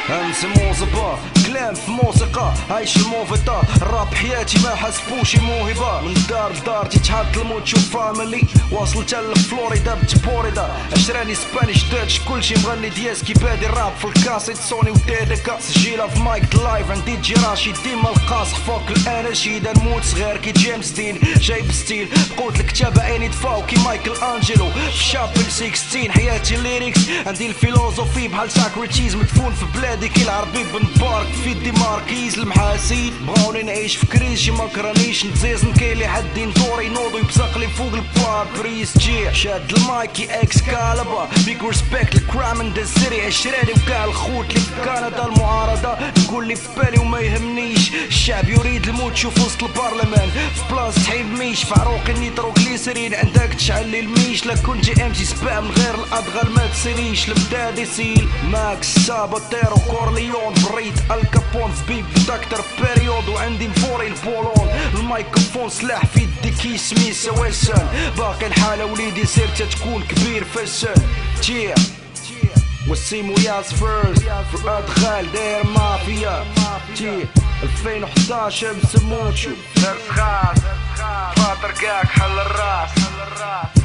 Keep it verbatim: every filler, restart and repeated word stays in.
امس موظفة كلام في موسيقى عايش الموفيطا الراب حياتي ما حسبوش موهبة من دار لدار تيتحط الموت تشوف فاميلي واصل حتى لفلوريدا بتبوريدا عشراني سبانيش داتش كلشي مغني دياسكي بادي الراب في الكاسيت سوني وديدكا سجيلة في مايك لايف عندي جي راشي ديما القاصح فوق الاناشيد نموت صغير كي جيمس دين جايب ستيل قوت الكتابة عيني دفاو كي مايكل انجلو في شابل ستاشر حياتي الليريكس عندي الفيلوزوفي بحال ساكريتيز مدفون في بلادي كي العربي بنبارك في ديماركيز المحاسيد بغاوني نعيش في كريز شي مكرانيش نتزيز نكيلي حد ينطور ينوضو يبزق لي فوق البار بريس جي شاد المايكي اكس كالبا بيك ريسبكت الكرام ان ذا سيتي عشراني وكاع الخوت اللي في كندا المعارضة نقول لي في بالي وما يهمنيش الشعب يريد الموت شوف وسط البرلمان في بلاص تحيب ميش في عروق النيتروغليسرين عندك تشعل لي الميش لا كنت جي ام سي سبام من غير الادغال ما تسريش المداد يسيل ماكس سابوتيرو كورليون بريت الكابون في بيب دكتور بيريود وعندي مفوري البولون الميكروفون سلاح في يدي كي سميسا ويلسون باقي الحالة وليدي سيرتا تكون كبير فسن تيه والسيمو ياس فيرست في الادغال داير مافيا تيه ألفين وحداش بسموتشو الخاص فاطر كاك حل الراس